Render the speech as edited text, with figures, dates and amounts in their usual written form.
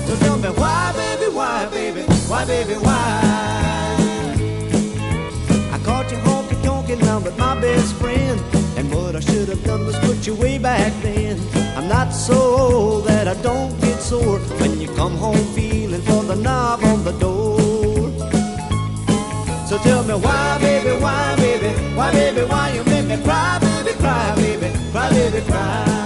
So tell me why, baby, why, baby, why, baby, why? I caught you honky-tonkin' now with my best friend, and what I should have done was put you way back then. I'm not so old that I don't get sore when you come home feeling for the knob on the door. So tell me why, baby, why, baby, why, baby, why you make me cry, baby, cry, baby, cry, baby, cry.